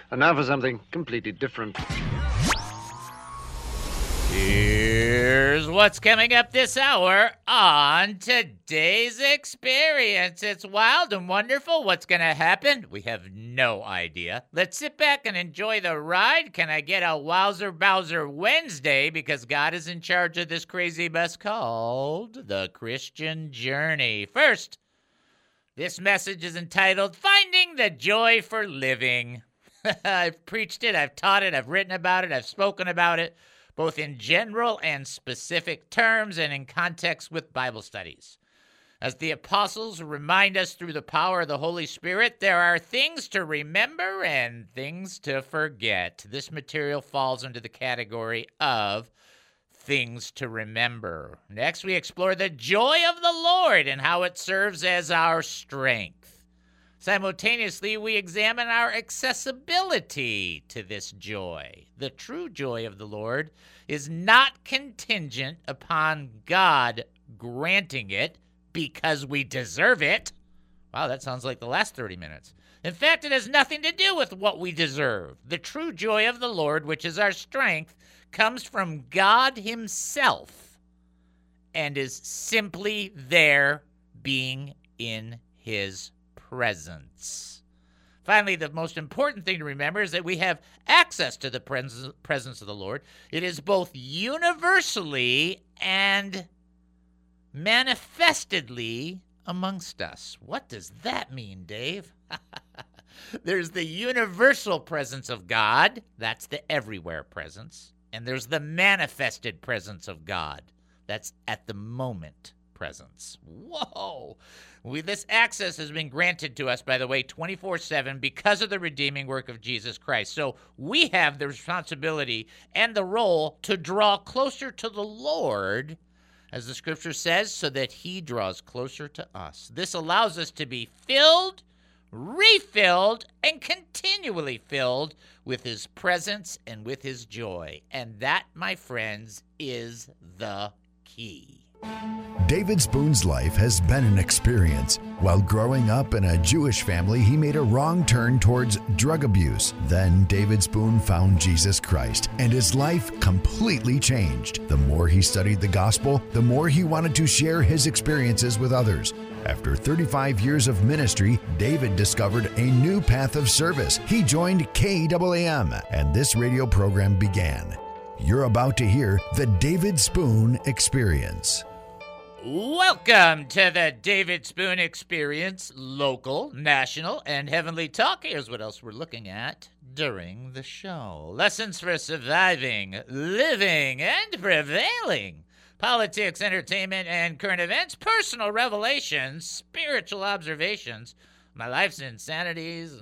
And now for something completely different. Here's what's coming up this hour on today's experience. It's wild and wonderful. What's going to happen? We have no idea. Let's sit back and enjoy the ride. Can I get a Wowzer Bowser Wednesday? Because God is in charge of this crazy mess called The Christian Journey. First, this message is entitled Finding the Joy for Living. I've preached it, I've taught it, I've written about it, I've spoken about it, both in general and specific terms and in context with Bible studies. As the apostles remind us through the power of the Holy Spirit, there are things to remember and things to forget. This material falls into the category of things to remember. Next, we explore the joy of the Lord and how it serves as our strength. Simultaneously, we examine our accessibility to this joy. The true joy of the Lord is not contingent upon God granting it because we deserve it. Wow, that sounds like the last 30 minutes. In fact, it has nothing to do with what we deserve. The true joy of the Lord, which is our strength, comes from God himself and is simply there being in his presence. Finally, the most important thing to remember is that we have access to the presence of the Lord. It is both universally and manifestedly amongst us. What does that mean, Dave? There's the universal presence of God. That's the everywhere presence. And there's the manifested presence of God. That's at the moment presence. Whoa! This access has been granted to us, by the way, 24/7 because of the redeeming work of Jesus Christ. So we have the responsibility and the role to draw closer to the Lord, as the scripture says, so that he draws closer to us. This allows us to be filled, refilled, and continually filled with his presence and with his joy. And that, my friends, is the key. David Spoon's life has been an experience. While growing up in a Jewish family, he made a wrong turn towards drug abuse. Then David Spoon found Jesus Christ, and his life completely changed. The more he studied the gospel, the more he wanted to share his experiences with others. After 35 years of ministry, David discovered a new path of service. He joined KAAM, and this radio program began. You're about to hear the David Spoon Experience. Welcome to the David Spoon Experience, local, national, and heavenly talk. Here's what else we're looking at during the show. Lessons for surviving, living, and prevailing. Politics, entertainment, and current events, personal revelations, spiritual observations, my life's insanities,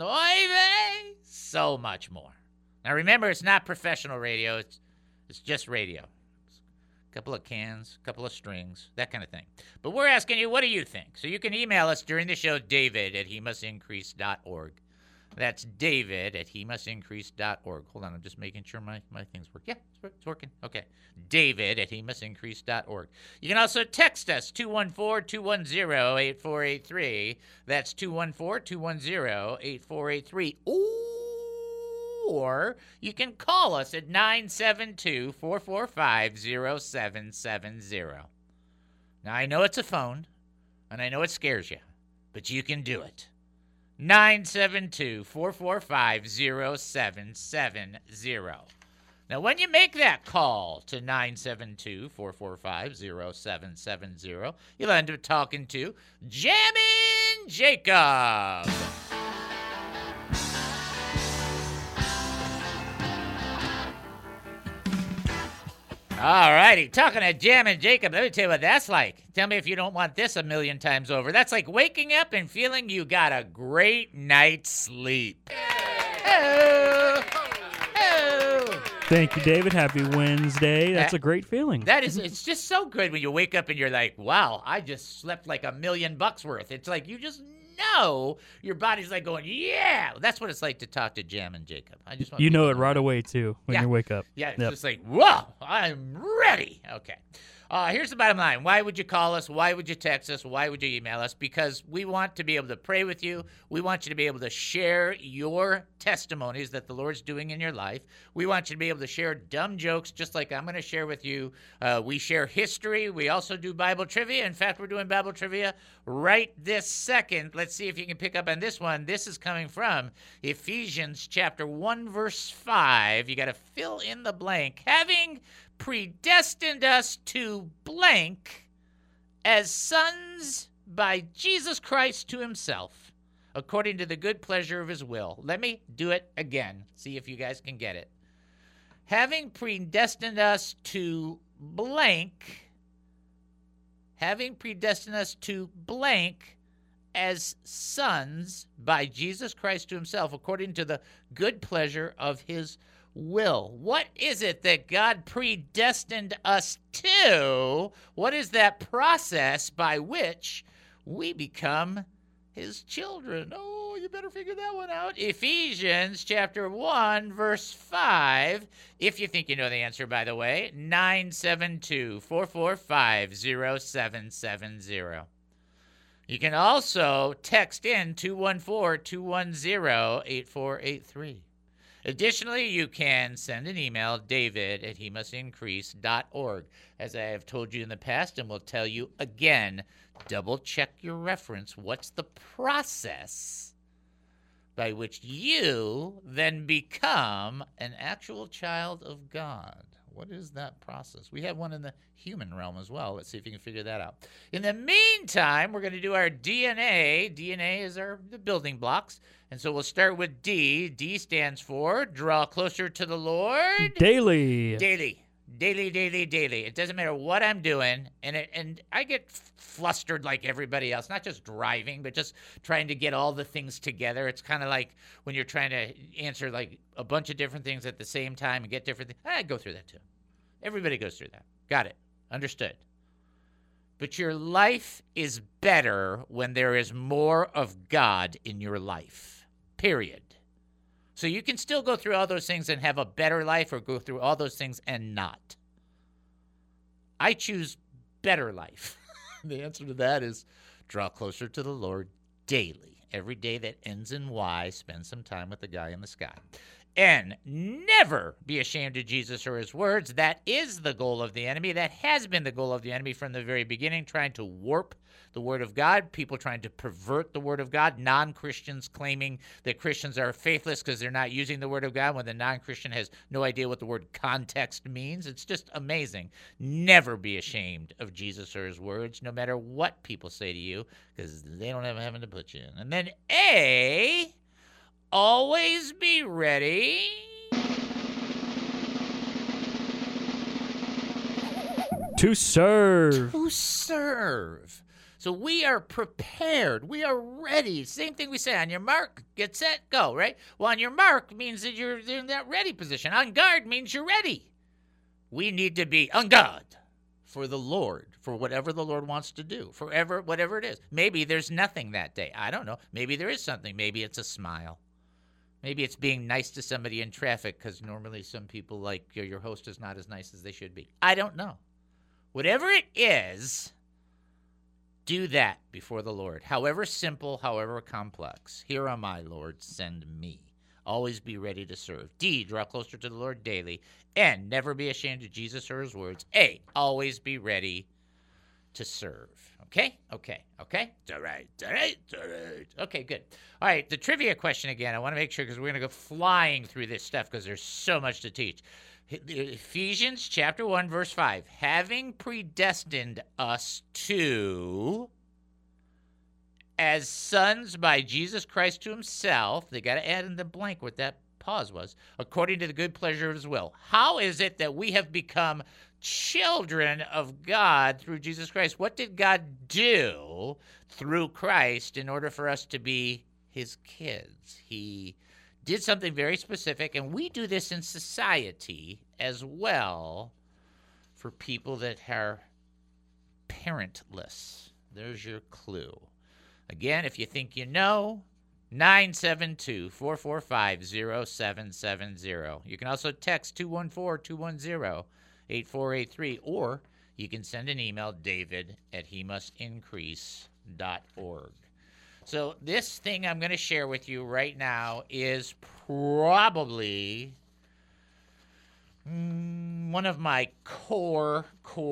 so much more. Now remember, it's not professional radio, it's just radio. Couple of cans, couple of strings, that kind of thing. But we're asking you, what do you think? So you can email us during the show, david@hemustincrease.org. That's david@hemustincrease.org. Hold on, I'm just making sure my things work. Yeah, it's working. Okay. david@hemustincrease.org. You can also text us, 214-210-8483. That's 214-210-8483. Or you can call us at 972-445-0770. Now, I know it's a phone, and I know it scares you, but you can do it. 972-445-0770. Now, when you make that call to 972-445-0770, you'll end up talking to Jammin' Jacob. All righty, talking to Jammin' Jacob, let me tell you what that's like. Tell me if you don't want this a million times over. That's like waking up and feeling you got a great night's sleep. Oh, oh. Thank you, David. Happy Wednesday. That's a great feeling. It's just so good when you wake up and you're like, wow, I just slept like $1 million worth. It's like you just know your body's like going, yeah. That's what it's like to talk to Jammin' Jacob. I just want you know it right away, too, when you wake up. Yeah, it's just like, whoa, I'm ready. Okay. Here's the bottom line. Why would you call us? Why would you text us? Why would you email us? Because we want to be able to pray with you. We want you to be able to share your testimonies that the Lord's doing in your life. We want you to be able to share dumb jokes just like I'm going to share with you. We share history. We also do Bible trivia. In fact, we're doing Bible trivia right this second. Let's see if you can pick up on this one. This is coming from Ephesians chapter 1, verse 5. You got to fill in the blank. Having predestined us to blank as sons by Jesus Christ to himself, according to the good pleasure of his will. Let me do it again. See if you guys can get it. Having predestined us to blank, having predestined us to blank as sons by Jesus Christ to himself, according to the good pleasure of his will. What is it that God predestined us to? What is that process by which we become his children? Oh, you better figure that one out. Ephesians chapter 1, verse 5. If you think you know the answer, by the way, 972-445-0770. You can also text in 214-210-8483. Additionally, you can send an email, david@hemustincrease.org. As I have told you in the past and will tell you again, double check your reference. What's the process by which you then become an actual child of God? What is that process? We have one in the human realm as well. Let's see if you can figure that out. In the meantime, we're going to do our DNA. DNA is the building blocks. And so we'll start with D. D stands for draw closer to the Lord. Daily. Daily. Daily, daily, daily. It doesn't matter what I'm doing. And I get flustered like everybody else, not just driving, but just trying to get all the things together. It's kind of like when you're trying to answer like a bunch of different things at the same time and get different things. I go through that too. Everybody goes through that. Got it. Understood. But your life is better when there is more of God in your life. Period. So you can still go through all those things and have a better life, or go through all those things and not. I choose better life. The answer to that is draw closer to the Lord daily. Every day that ends in Y, spend some time with the guy in the sky. And never be ashamed of Jesus or his words. That is the goal of the enemy. That has been the goal of the enemy from the very beginning, trying to warp the word of God, people trying to pervert the word of God, non-Christians claiming that Christians are faithless because they're not using the word of God when the non-Christian has no idea what the word context means. It's just amazing. Never be ashamed of Jesus or his words, no matter what people say to you, because they don't have heaven to put you in. And then A, always be ready to serve. To serve. So we are prepared. We are ready. Same thing we say, on your mark, get set, go, right? Well, on your mark means that you're in that ready position. On guard means you're ready. We need to be on guard for the Lord, for whatever the Lord wants to do, forever, whatever it is. Maybe there's nothing that day. I don't know. Maybe there is something. Maybe it's a smile. Maybe it's being nice to somebody in traffic, because normally some people, like your host, is not as nice as they should be. I don't know. Whatever it is, do that before the Lord. However simple, however complex. Here am I, Lord, send me. Always be ready to serve. D, draw closer to the Lord daily. N, never be ashamed of Jesus or his words. A, always be ready to serve. Okay? Okay. It's all right. Okay, good. All right, the trivia question again. I want to make sure, because we're going to go flying through this stuff because there's so much to teach. Ephesians chapter 1, verse 5. Having predestined us to, as sons by Jesus Christ to himself, they got to add in the blank what that pause was, according to the good pleasure of his will. How is it that we have become children of God through Jesus Christ? What did God do through Christ in order for us to be his kids? He did something very specific, and we do this in society as well for people that are parentless. There's your clue. Again, if you think you know, 972-445-0770. You can also text 214-210-8483, or you can send an email, david@hemustincrease.org. So this thing I'm going to share with you right now is probably one of my core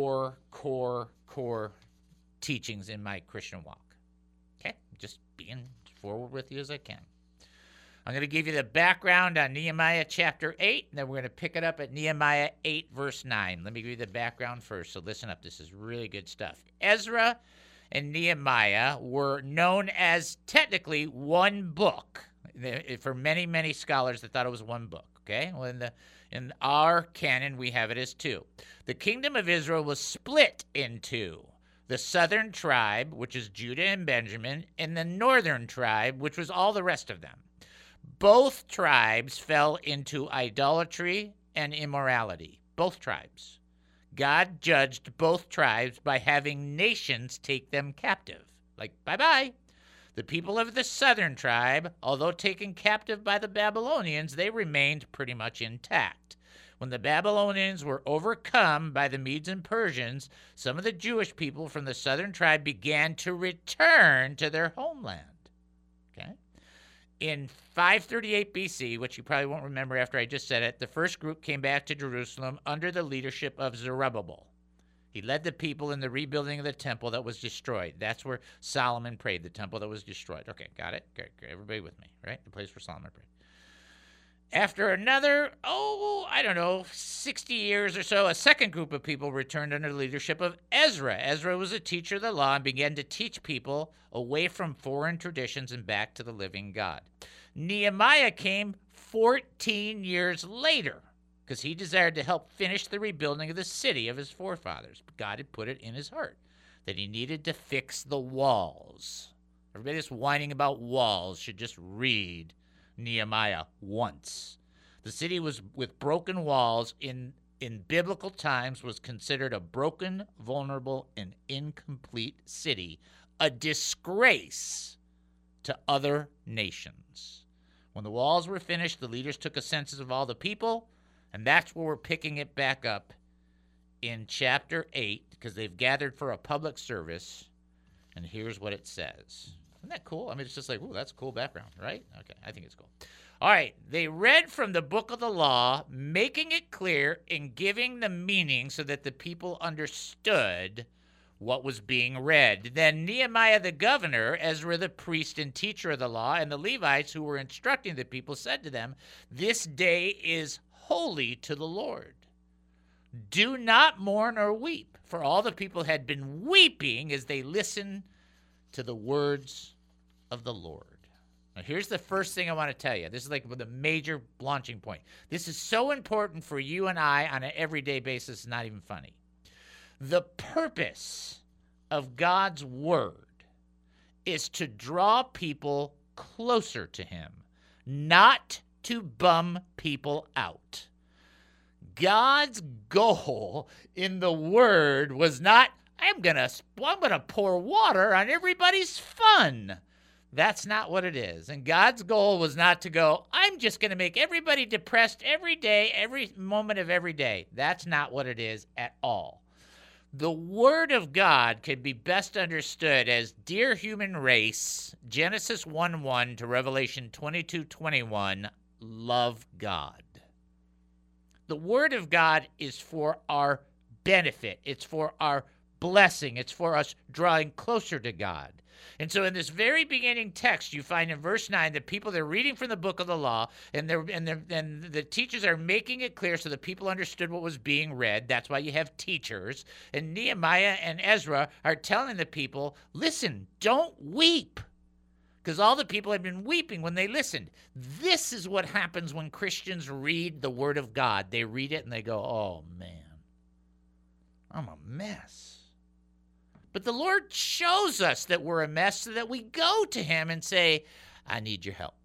teachings in my Christian walk. Okay? Just being forward with you as I can. I'm going to give you the background on Nehemiah chapter 8, and then we're going to pick it up at Nehemiah 8, verse 9. Let me give you the background first, so listen up. This is really good stuff. Ezra and Nehemiah were known as technically one book. For many, many scholars that thought it was one book. Okay? Well, in our canon, we have it as two. The kingdom of Israel was split in two. The southern tribe, which is Judah and Benjamin, and the northern tribe, which was all the rest of them. Both tribes fell into idolatry and immorality. Both tribes. God judged both tribes by having nations take them captive. Like, bye-bye. The people of the southern tribe, although taken captive by the Babylonians, they remained pretty much intact. When the Babylonians were overcome by the Medes and Persians, some of the Jewish people from the southern tribe began to return to their homeland. Okay? In 538 BC, which you probably won't remember after I just said it, the first group came back to Jerusalem under the leadership of Zerubbabel. He led the people in the rebuilding of the temple that was destroyed. That's where Solomon prayed, the temple that was destroyed. Okay, got it? Great. Everybody with me, right? The place where Solomon prayed. After another, 60 years or so, a second group of people returned under the leadership of Ezra. Ezra was a teacher of the law and began to teach people away from foreign traditions and back to the living God. Nehemiah came 14 years later because he desired to help finish the rebuilding of the city of his forefathers. God had put it in his heart that he needed to fix the walls. Everybody that's whining about walls should just read Nehemiah once. The city was with broken walls in biblical times was considered a broken, vulnerable, and incomplete city, a disgrace to other nations. When the walls were finished, the leaders took a census of all the people, and that's where we're picking it back up in chapter 8, because they've gathered for a public service, and here's what it says. Isn't that cool? I mean, it's just like, ooh, that's a cool background, right? Okay, I think it's cool. All right, they read from the book of the law, making it clear and giving the meaning so that the people understood what was being read. Then Nehemiah the governor, Ezra the priest and teacher of the law, and the Levites who were instructing the people said to them, "This day is holy to the Lord. Do not mourn or weep." For all the people had been weeping as they listened to the words of the Lord. Now, here's the first thing I want to tell you. This is like the major launching point. This is so important for you and I on an everyday basis. It's not even funny. The purpose of God's word is to draw people closer to him, not to bum people out. God's goal in the word was not, I'm gonna pour water on everybody's fun. That's not what it is. And God's goal was not to go, I'm just going to make everybody depressed every day, every moment of every day. That's not what it is at all. The Word of God can be best understood as, dear human race, Genesis 1:1 to Revelation 22:21, love God. The Word of God is for our benefit. It's for our blessing. It's for us drawing closer to God. And so in this very beginning text, you find in verse 9 that people, they're reading from the book of the law, and the teachers are making it clear so that people understood what was being read. That's why you have teachers. And Nehemiah and Ezra are telling the people, listen, don't weep. Because all the people had been weeping when they listened. This is what happens when Christians read the Word of God. They read it and they go, oh, man, I'm a mess. But the Lord shows us that we're a mess so that we go to him and say, I need your help.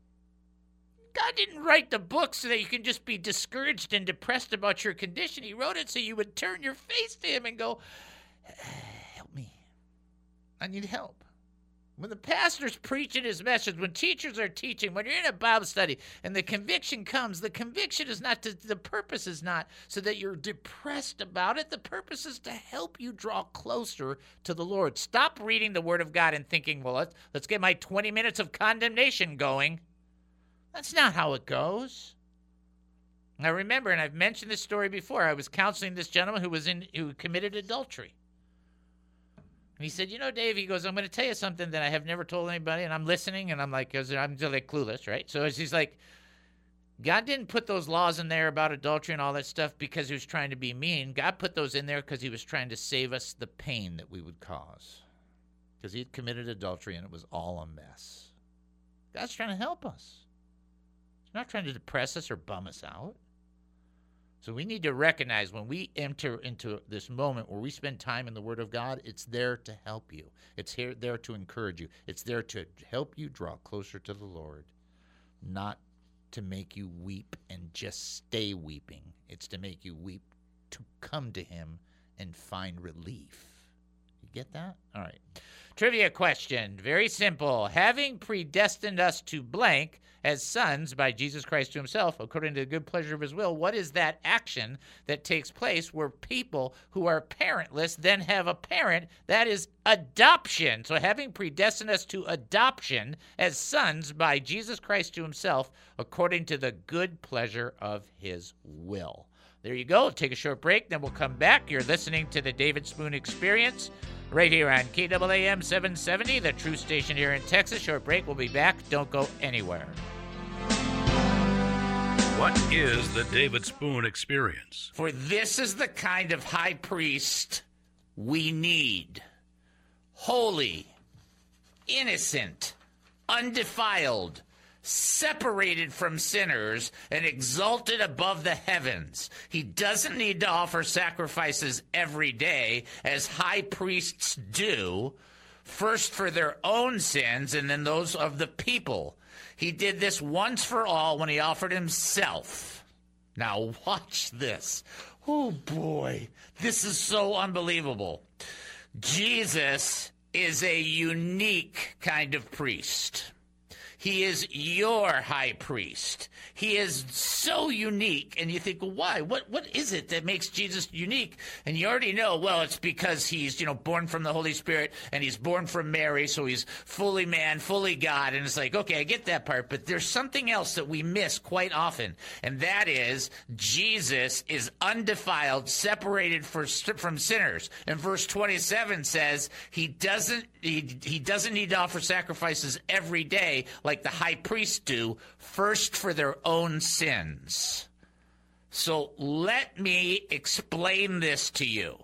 God didn't write the book so that you can just be discouraged and depressed about your condition. He wrote it so you would turn your face to him and go, help me. I need help. When the pastor's preaching his message, when teachers are teaching, when you're in a Bible study and the conviction comes, the conviction is not the purpose is not so that you're depressed about it. The purpose is to help you draw closer to the Lord. Stop reading the Word of God and thinking, well, let's get my 20 minutes of condemnation going. That's not how it goes. I remember, and I've mentioned this story before, I was counseling this gentleman who committed adultery. And he said, you know, Dave, he goes, I'm going to tell you something that I have never told anybody. And I'm listening, and I'm like clueless, right? So he's like, God didn't put those laws in there about adultery and all that stuff because he was trying to be mean. God put those in there because he was trying to save us the pain that we would cause. Because he'd committed adultery, and it was all a mess. God's trying to help us. He's not trying to depress us or bum us out. So we need to recognize when we enter into this moment where we spend time in the Word of God, it's there to help you. It's there to encourage you. It's there to help you draw closer to the Lord, not to make you weep and just stay weeping. It's to make you weep to come to Him and find relief. You get that? All right. Trivia question. Very simple. Having predestined us to blank as sons by Jesus Christ to himself, according to the good pleasure of his will, what is that action that takes place where people who are parentless then have a parent? That is adoption. So having predestined us to adoption as sons by Jesus Christ to himself, according to the good pleasure of his will. There you go. Take a short break, then we'll come back. You're listening to the David Spoon Experience right here on KAAM 770, the true station here in Texas. Short break. We'll be back. Don't go anywhere. What is the David Spoon Experience? For this is the kind of high priest we need. Holy, innocent, undefiled, separated from sinners, and exalted above the heavens. He doesn't need to offer sacrifices every day, as high priests do, first for their own sins and then those of the people. He did this once for all when he offered himself. Now watch this. Oh boy, this is so unbelievable. Jesus is a unique kind of priest. He is your high priest. He is so unique. And you think, well, why? What is it that makes Jesus unique? And you already know, well, it's because he's, born from the Holy Spirit and he's born from Mary. So he's fully man, fully God. And it's like, okay, I get that part. But there's something else that we miss quite often. And that is Jesus is undefiled, separated from sinners. And verse 27 says he doesn't need to offer sacrifices every day like the high priests do, first for their own sins. So let me explain this to you.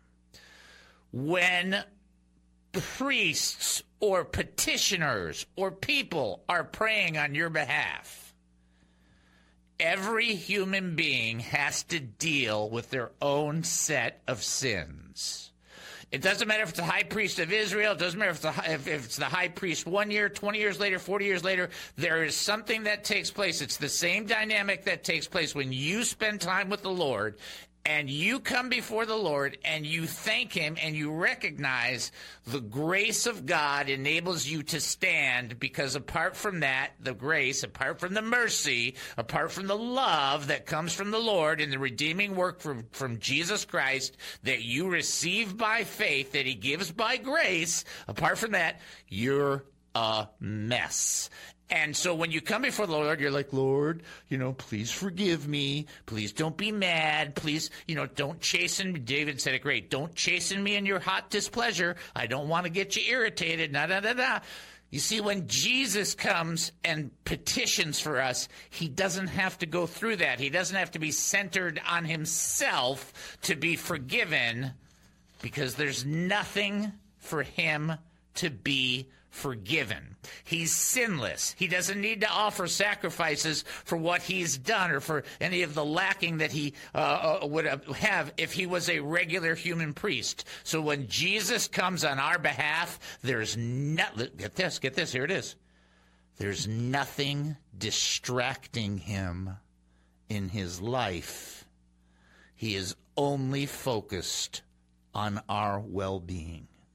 When priests or petitioners or people are praying on your behalf, every human being has to deal with their own set of sins. It doesn't matter if it's the high priest of Israel. It doesn't matter if it's the high priest 1 year, 20 years later, 40 years later. There is something that takes place. It's the same dynamic that takes place when you spend time with the Lord and you come before the Lord and you thank him and you recognize the grace of God enables you to stand, because apart from that, the grace, apart from the mercy, apart from the love that comes from the Lord and the redeeming work from Jesus Christ that you receive by faith, that he gives by grace, apart from that, you're a mess. And so when you come before the Lord, you're like, Lord, please forgive me. Please don't be mad. Please, don't chasten me. David said it great. Don't chasten me in your hot displeasure. I don't want to get you irritated. You see, when Jesus comes and petitions for us, he doesn't have to go through that. He doesn't have to be centered on himself to be forgiven, because there's nothing for him to be forgiven. He's sinless. He doesn't need to offer sacrifices for what he's done or for any of the lacking that he would have if he was a regular human priest. So when Jesus comes on our behalf, there's get this, here it is. There's nothing distracting him in his life. He is only focused on our well-being.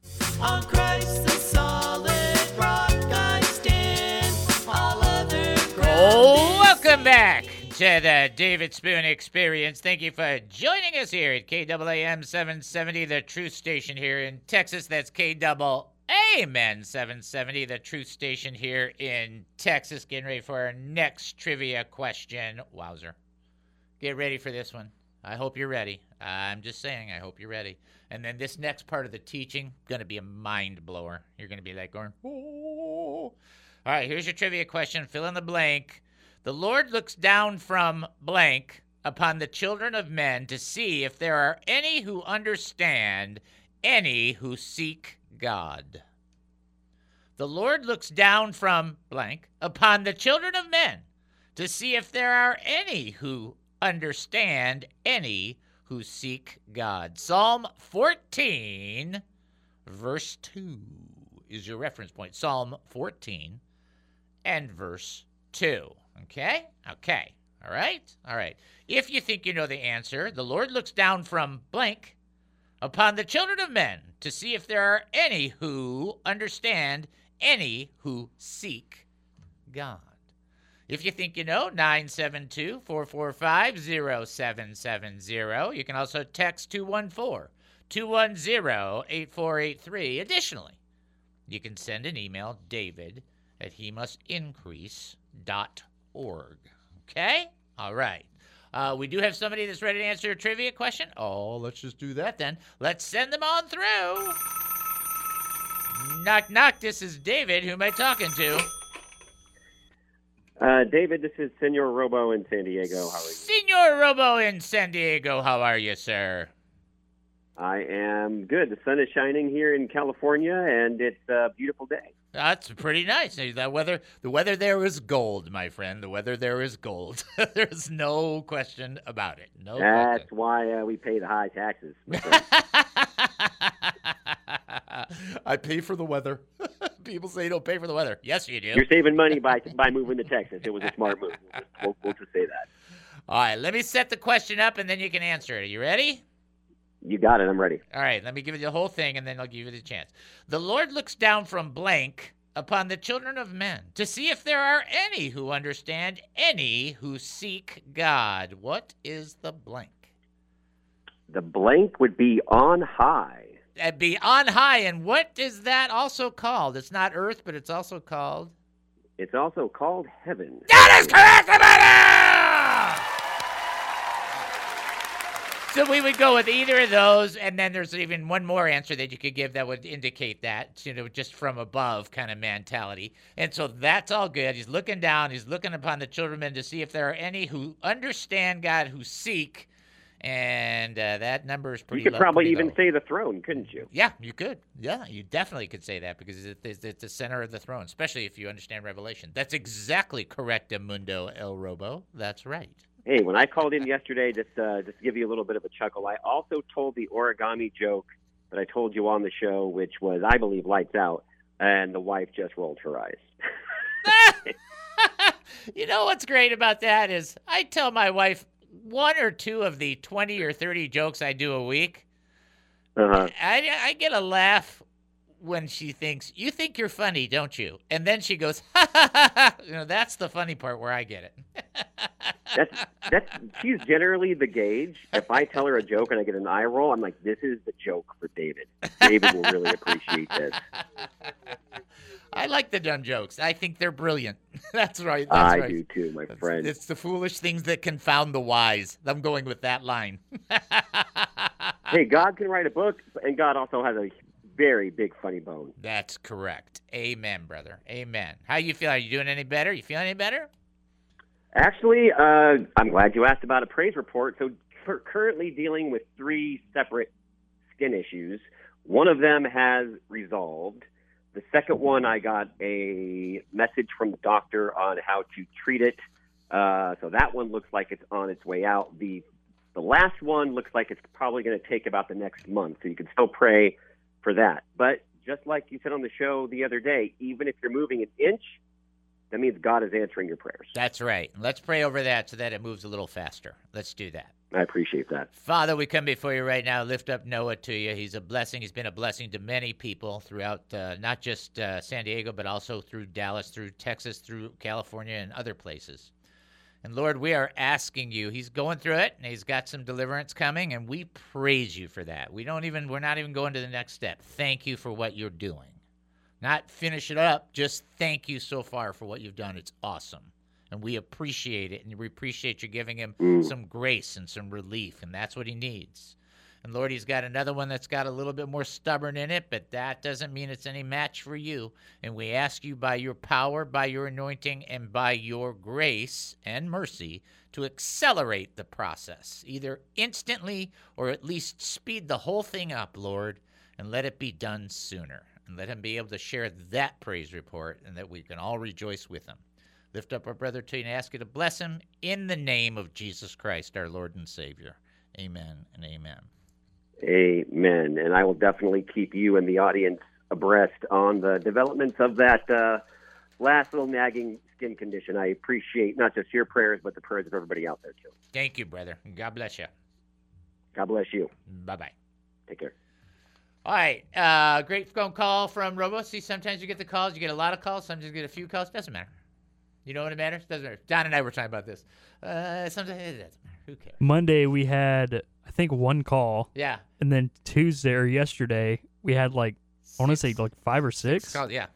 On Christ the solid rock I stand, all other ground Welcome back to the David Spoon Experience. Thank you for joining us here at KAAM 770, the truth station here in Texas. That's KAAM 770, the truth station here in Texas. Getting ready for our next trivia question. Wowzer. Get ready for this one. I hope you're ready. I'm just saying, I hope you're ready. And then this next part of the teaching, going to be a mind blower. You're going to be like going, oh. All right, here's your trivia question. Fill in the blank. The Lord looks down from blank upon the children of men to see if there are any who understand, any who seek God. The Lord looks down from blank upon the children of men to see if there are any who understand, any who seek God. Psalm 14, verse 2 is your reference point. Psalm 14 and verse 2. Okay? Okay. All right? All right. If you think you know the answer, the Lord looks down from blank upon the children of men to see if there are any who understand, any who seek God. If you think you know, 972-445-0770. You can also text 214-210-8483. Additionally, you can send an email, david@hemustincrease.org. Okay? All right. We do have somebody that's ready to answer a trivia question. Oh, let's just do that then. Let's send them on through. Knock, knock. This is David. Who am I talking to? David, this is Senor Robo in San Diego. How are you? Senor Robo in San Diego. How are you, sir? I am good. The sun is shining here in California, and it's a beautiful day. That's pretty nice. The weather there is gold, my friend. The weather there is gold. There's no question about it. No That's question. why we pay the high taxes. I pay for the weather. People say you don't pay for the weather. Yes, you do. You're saving money by moving to Texas. It was a smart move. We'll just say that. All right, let me set the question up, and then you can answer it. Are you ready? You got it. I'm ready. All right, let me give you the whole thing, and then I'll give you the chance. The Lord looks down from blank upon the children of men to see if there are any who understand, any who seek God. What is the blank? The blank would be on high. That'd be on high, and what is that also called? It's not earth, but it's also called... It's also called heaven. That is correct, Amanda! So we would go with either of those, and then there's even one more answer that you could give that would indicate that, just from above kind of mentality. And so that's all good. He's looking down. He's looking upon the children of men to see if there are any who understand God, who seek. And that number is pretty low. You could probably even say the throne, couldn't you? Yeah, you could. Yeah, you definitely could say that because it's the center of the throne, especially if you understand Revelation. That's exactly correct, Mundo El Robo. That's right. Hey, when I called in yesterday, just to give you a little bit of a chuckle, I also told the origami joke that I told you on the show, which was, I believe, lights out, and the wife just rolled her eyes. You know what's great about that is I tell my wife one or two of the 20 or 30 jokes I do a week. Uh-huh. I get a laugh when she thinks, you think you're funny, don't you? And then she goes, ha, ha, ha, ha. That's the funny part where I get it. She's generally the gauge. If I tell her a joke and I get an eye roll, I'm like, this is the joke for David. David will really appreciate this. I like the dumb jokes. I think they're brilliant. That's right. I do too, my friend. It's the foolish things that confound the wise. I'm going with that line. Hey, God can write a book, and God also has a very big funny bone. That's correct. Amen, brother. Amen. How you feel? Are you doing any better? You feeling any better? Actually, I'm glad you asked about a praise report. So currently dealing with 3 separate skin issues. One of them has resolved. The second one, I got a message from the doctor on how to treat it. So that one looks like it's on its way out. The last one looks like it's probably going to take about the next month. So you can still pray for that. But just like you said on the show the other day, even if you're moving an inch, that means God is answering your prayers. That's right. Let's pray over that so that it moves a little faster. Let's do that. I appreciate that. Father, we come before you right now, lift up Noah to you. He's a blessing. He's been a blessing to many people throughout not just San Diego, but also through Dallas, through Texas, through California, and other places. And Lord, we are asking you, he's going through it, and he's got some deliverance coming, and we praise you for that. We're not even going to the next step. Thank you for what you're doing. Not finish it up, just thank you so far for what you've done. It's awesome. And we appreciate it, and we appreciate you giving him some grace and some relief, and that's what he needs. And Lord, he's got another one that's got a little bit more stubborn in it, but that doesn't mean it's any match for you. And we ask you by your power, by your anointing, and by your grace and mercy to accelerate the process, either instantly or at least speed the whole thing up, Lord, and let it be done sooner. And let him be able to share that praise report, and that we can all rejoice with him. Lift up our brother to you and ask you to bless him in the name of Jesus Christ, our Lord and Savior. Amen and amen. Amen. And I will definitely keep you and the audience abreast on the developments of that last little nagging skin condition. I appreciate not just your prayers, but the prayers of everybody out there, too. Thank you, brother. God bless you. God bless you. Bye-bye. Take care. All right. Great phone call from Robo. See, sometimes you get the calls. You get a lot of calls. Sometimes you get a few calls. Doesn't matter. You know what it matters? Doesn't matter. Don and I were talking about this. Sometimes it doesn't matter. Who cares? Monday we had, I think, one call. Yeah. And then Tuesday or yesterday we had I want to say 5 or 6. Calls, yeah.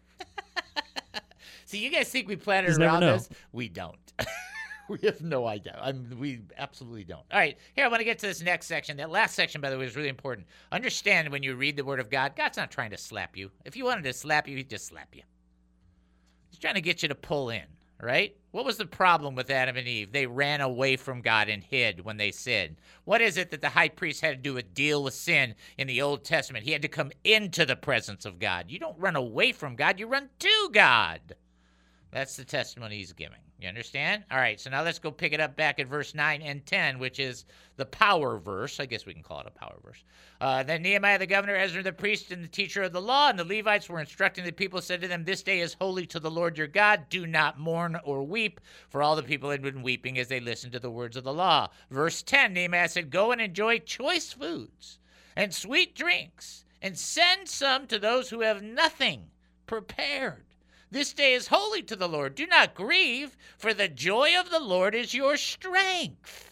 See, you guys think we planned it Just never around know. this? We don't. We have no idea. We absolutely don't. All right. Here, I want to get to this next section. That last section, by the way, is really important. Understand when you read the Word of God, God's not trying to slap you. If he wanted to slap you, he'd just slap you. He's trying to get you to pull in. Right? What was the problem with Adam and Eve? They ran away from God and hid when they sinned. What is it that the high priest had to do with deal with sin in the Old Testament? He had to come into the presence of God. You don't run away from God, you run to God. That's the testimony he's giving. You understand? All right, so now let's go pick it up back at verse 9 and 10, which is the power verse. I guess we can call it a power verse. Then Nehemiah the governor, Ezra the priest, and the teacher of the law, and the Levites were instructing the people, said to them, "This day is holy to the Lord your God. Do not mourn or weep." For all the people had been weeping as they listened to the words of the law. Verse 10, Nehemiah said, "Go and enjoy choice foods and sweet drinks, and send some to those who have nothing prepared. This day is holy to the Lord. Do not grieve, for the joy of the Lord is your strength."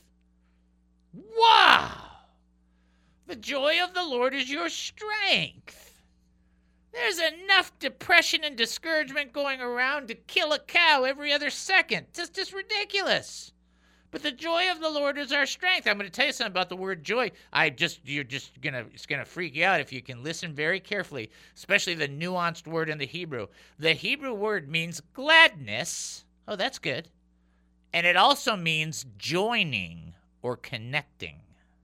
Wow! The joy of the Lord is your strength. There's enough depression and discouragement going around to kill a cow every other second. It's just ridiculous. But the joy of the Lord is our strength. I'm going to tell you something about the word joy. It's going to freak you out if you can listen very carefully, especially the nuanced word in the Hebrew. The Hebrew word means gladness. Oh, that's good. And it also means joining or connecting.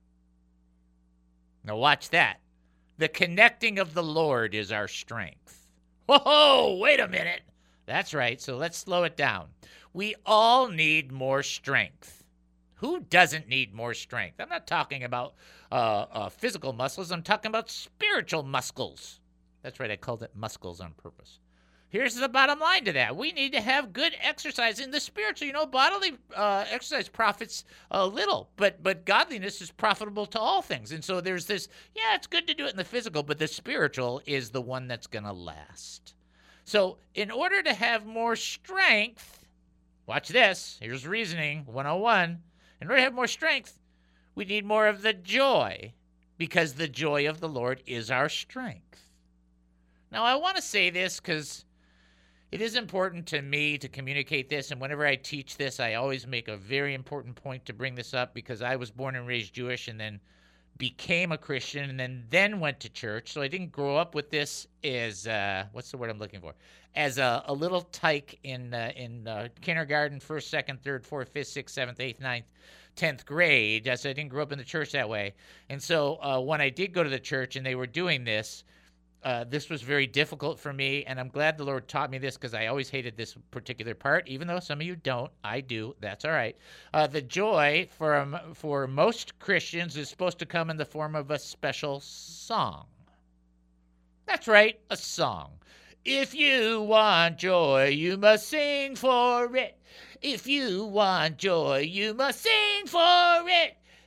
Now watch that. The connecting of the Lord is our strength. Whoa, wait a minute. That's right. So let's slow it down. We all need more strength. Who doesn't need more strength? I'm not talking about physical muscles. I'm talking about spiritual muscles. That's right. I called it muscles on purpose. Here's the bottom line to that. We need to have good exercise in the spiritual. You know, bodily exercise profits a little, but godliness is profitable to all things. And so there's this, it's good to do it in the physical, but the spiritual is the one that's going to last. So in order to have more strength, watch this. Here's reasoning 101. In order to have more strength, we need more of the joy, because the joy of the Lord is our strength. Now, I want to say this because it is important to me to communicate this, and whenever I teach this, I always make a very important point to bring this up, because I was born and raised Jewish and then became a Christian and then went to church. So I didn't grow up with this as, what's the word I'm looking for? As a little tyke in kindergarten, 1st, 2nd, 3rd, 4th, 5th, 6th, 7th, 8th, 9th, 10th grade. So I didn't grow up in the church that way. And so when I did go to the church and they were doing this, this was very difficult for me, and I'm glad the Lord taught me this, because I always hated this particular part, even though some of you don't. I do. That's all right. The joy for most Christians is supposed to come in the form of a special song. That's right, a song. If you want joy, you must sing for it. If you want joy, you must sing for it.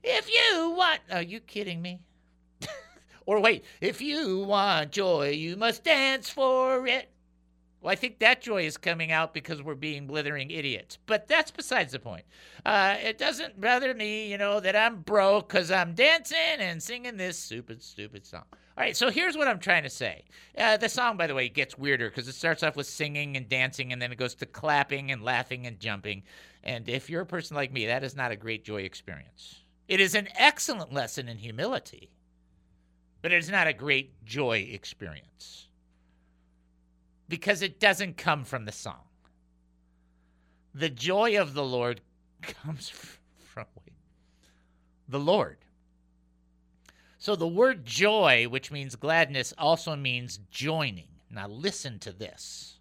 If you want... Are you kidding me? Or wait, if you want joy, you must dance for it. Well, I think that joy is coming out because we're being blithering idiots. But that's besides the point. It doesn't bother me, that I'm broke because I'm dancing and singing this stupid song. All right, so here's what I'm trying to say. The song, by the way, gets weirder because it starts off with singing and dancing, and then it goes to clapping and laughing and jumping. And if you're a person like me, that is not a great joy experience. It is an excellent lesson in humility, but it is not a great joy experience because it doesn't come from the song. The joy of the Lord comes from the Lord. So the word joy, which means gladness, also means joining. Now listen to this.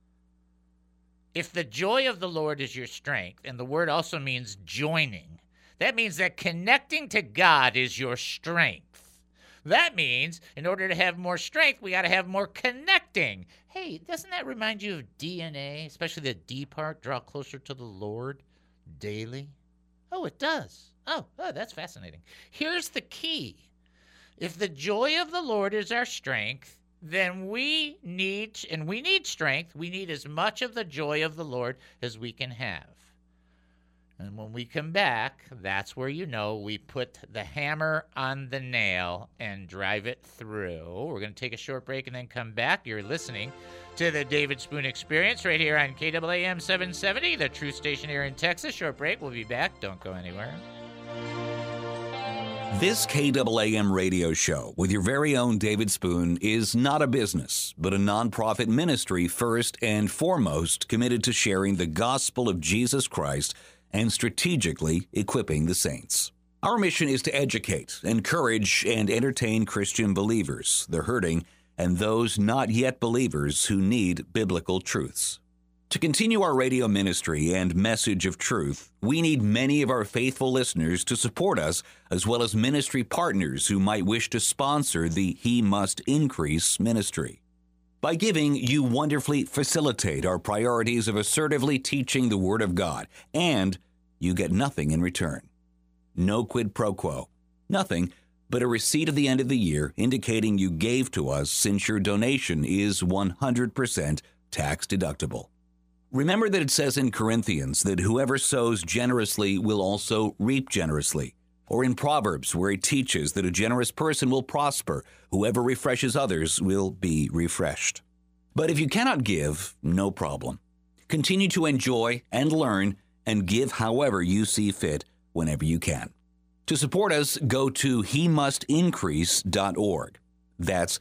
If the joy of the Lord is your strength, and the word also means joining, that means that connecting to God is your strength. That means in order to have more strength, we got to have more connecting. Hey, doesn't that remind you of DNA, especially the D part, draw closer to the Lord daily? Oh, it does. Oh, that's fascinating. Here's the key. If the joy of the Lord is our strength, then we need strength. We need as much of the joy of the Lord as we can have. And when we come back, that's where we put the hammer on the nail and drive it through. We're going to take a short break and then come back. You're listening to the David Spoon Experience right here on KAAM 770, the true station here in Texas. Short break. We'll be back. Don't go anywhere. This KAAM radio show with your very own David Spoon is not a business, but a nonprofit ministry first and foremost committed to sharing the gospel of Jesus Christ and strategically equipping the saints. Our mission is to educate, encourage, and entertain Christian believers, the hurting, and those not yet believers who need biblical truths. To continue our radio ministry and message of truth, we need many of our faithful listeners to support us, as well as ministry partners who might wish to sponsor the He Must Increase ministry. By giving, you wonderfully facilitate our priorities of assertively teaching the Word of God, and you get nothing in return. No quid pro quo. Nothing but a receipt at the end of the year indicating you gave to us, since your donation is 100% tax deductible. Remember that it says in Corinthians that whoever sows generously will also reap generously. Or in Proverbs, where it teaches that a generous person will prosper. Whoever refreshes others will be refreshed. But if you cannot give, no problem. Continue to enjoy and learn and give however you see fit whenever you can. To support us, go to HeMustIncrease.org. That's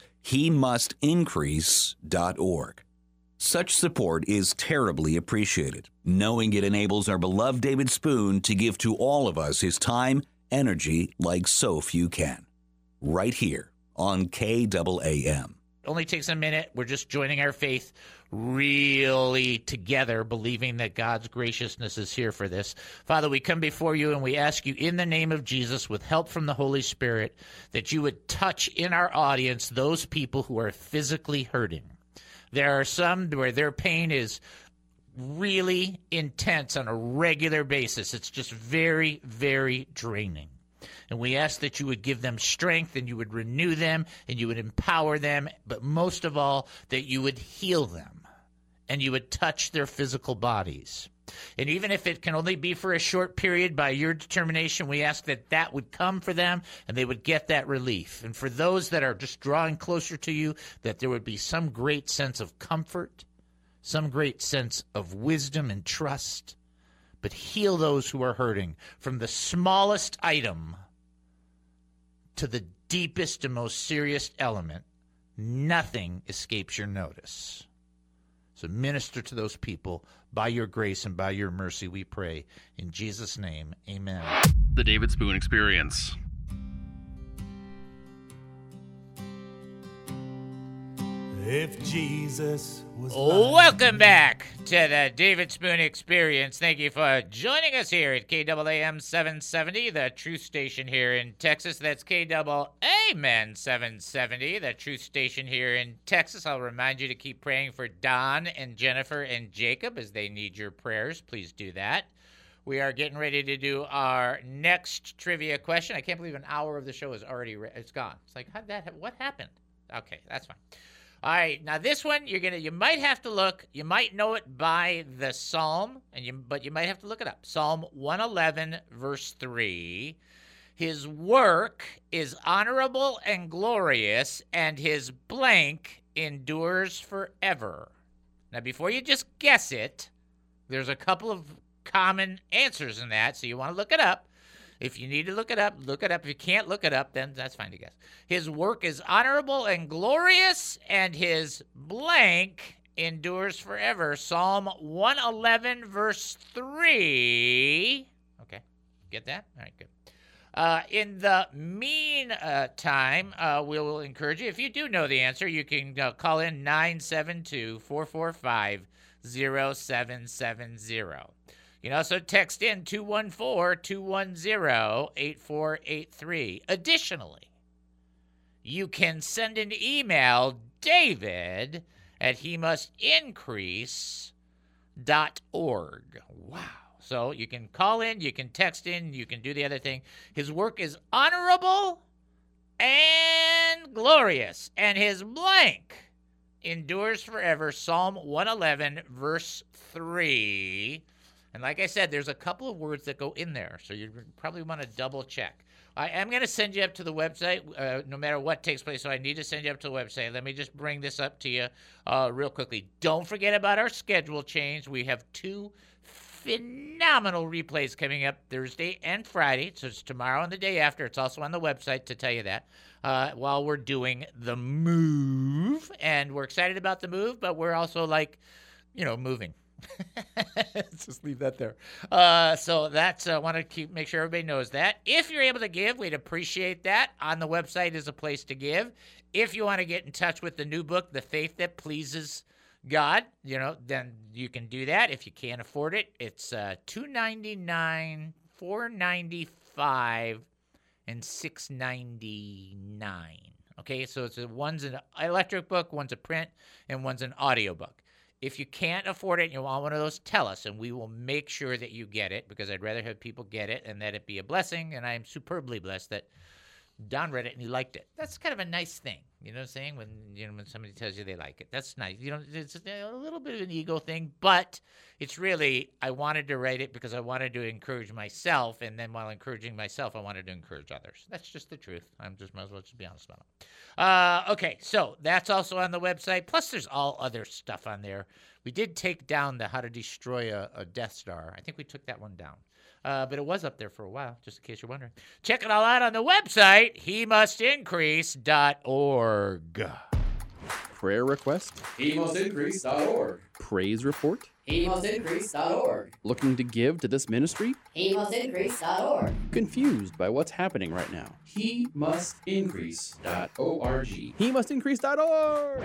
HeMustIncrease.org. Such support is terribly appreciated, knowing it enables our beloved David Spoon to give to all of us his time, energy like so few can. Right here on KAAM. Only takes a minute. We're just joining our faith really together, believing that God's graciousness is here for this. Father, we come before you and we ask you in the name of Jesus, with help from the Holy Spirit, that you would touch in our audience those people who are physically hurting. There are some where their pain is really intense on a regular basis. It's just very, very draining. And we ask that you would give them strength and you would renew them and you would empower them, but most of all, that you would heal them and you would touch their physical bodies. And even if it can only be for a short period, by your determination, we ask that that would come for them and they would get that relief. And for those that are just drawing closer to you, that there would be some great sense of comfort, some great sense of wisdom and trust. But heal those who are hurting, from the smallest item to the deepest and most serious element. Nothing escapes your notice. So minister to those people by your grace and by your mercy, we pray. In Jesus' name, amen. The David Spoon Experience. If Jesus was Welcome back to the David Spoon Experience. Thank you for joining us here at KAAM 770, the truth station here in Texas. That's KAAM 770, the truth station here in Texas. I'll remind you to keep praying for Don and Jennifer and Jacob as they need your prayers. Please do that. We are getting ready to do our next trivia question. I can't believe an hour of the show is already it's gone. It's like, what happened? Okay, that's fine. All right, now this one you might have to look. You might know it by the psalm, but you might have to look it up. Psalm 111, verse 3. His work is honorable and glorious, and his blank endures forever. Now, before you just guess it, there's a couple of common answers in that, so you want to look it up. If you need to look it up, look it up. If you can't look it up, then that's fine to guess. His work is honorable and glorious, and his blank endures forever. Psalm 111, verse 3. Okay, get that? All right, good. In the meantime, we will encourage you, if you do know the answer, you can call in 972-445-0770. You can also text in 214-210-8483. Additionally, you can send an email, David at hemustincrease.org. Wow. So you can call in, you can text in, you can do the other thing. His work is honorable and glorious, and his blank endures forever. Psalm 111, verse 3. And like I said, there's a couple of words that go in there, so you probably want to double check. I am going to send you up to the website no matter what takes place, so I need to send you up to the website. Let me just bring this up to you real quickly. Don't forget about our schedule change. We have 2 phenomenal replays coming up Thursday and Friday, so it's tomorrow and the day after. It's also on the website to tell you that while we're doing the move. And we're excited about the move, but we're also moving. Let's just leave that there. So that's want to make sure everybody knows that. If you're able to give, we'd appreciate that. On the website is a place to give. If you want to get in touch with the new book, The Faith That Pleases God, then you can do that. If you can't afford it, it's $299, $495, and $699. Okay, so one's an electric book, one's a print, and one's an audio book. If you can't afford it and you want one of those, tell us, and we will make sure that you get it, because I'd rather have people get it and that it be a blessing, and I am superbly blessed that Don read it and he liked it. That's kind of a nice thing, you know what I'm saying? When somebody tells you they like it, that's nice. It's a little bit of an ego thing, but it's really, I wanted to write it because I wanted to encourage myself, and then while encouraging myself, I wanted to encourage others. That's just the truth. Might as well just be honest about it. Okay, so that's also on the website. Plus, there's all other stuff on there. We did take down the How to Destroy a Death Star. I think we took that one down. But it was up there for a while, just in case you're wondering. Check it all out on the website, hemustincrease.org. Prayer request? hemustincrease.org. Praise report? hemustincrease.org. Looking to give to this ministry? hemustincrease.org. Confused by what's happening right now? hemustincrease.org. hemustincrease.org.